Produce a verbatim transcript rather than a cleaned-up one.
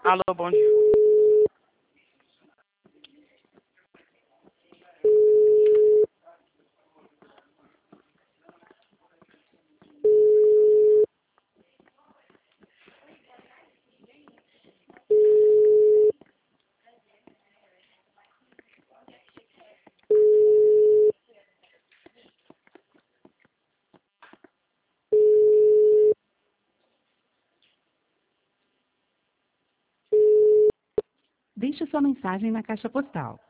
Alô, bom dia. Deixe sua mensagem na caixa postal